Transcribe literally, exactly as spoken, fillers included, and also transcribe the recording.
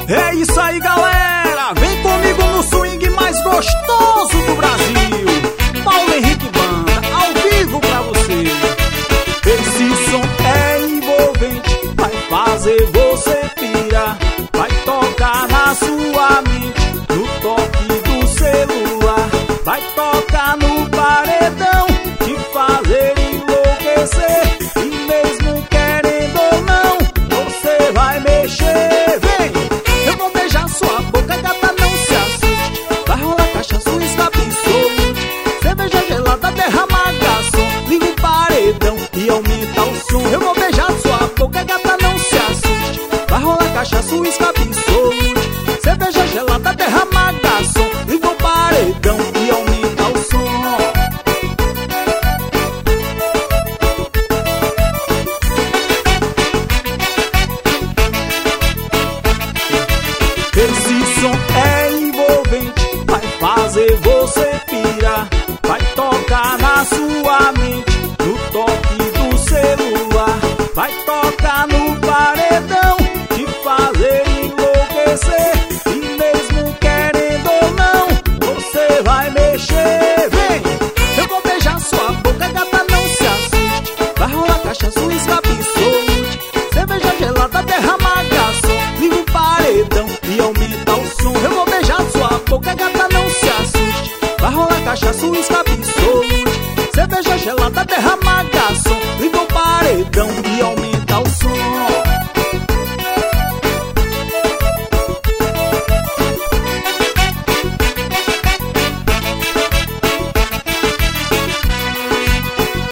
É isso aí, galera, vem comigo no swing mais gostoso do Brasil. Paulo Henrique Banda, ao vivo pra você. Esse som é envolvente, vai fazer você pirar, vai tocar na sua mente, no toque do celular, vai tocar no paredão, te fazer enlouquecer. E mesmo querendo ou não, você vai mexer. Vem, eu vou beijar sua boca, gata, não se assuste. Vai rolar cachaça, uísque absolute, cerveja gelada, derrama garçom, liga o paredão e aumenta o som. Eu vou beijar sua boca, gata, não se assuste. Vai rolar cachaça, uísque absolute, cerveja gelada, derrama garçom, liga o paredão e aumenta o som. Esse som é envolvente, vai fazer você pirar, vai tocar na sua mente, no toque do celular, vai tocar no paredão, te fazer enlouquecer. E mesmo querendo ou não, você vai mexer. Vem, eu vou beijar sua boca, gata, não se assuste. Vai rolar cachaça, uísque absolute, cerveja gelada, derrama garçom, liga o paredão e aumenta o som. Eu vou beijar sua boca, gata, não se assuste. Vai rolar cachaça, uísque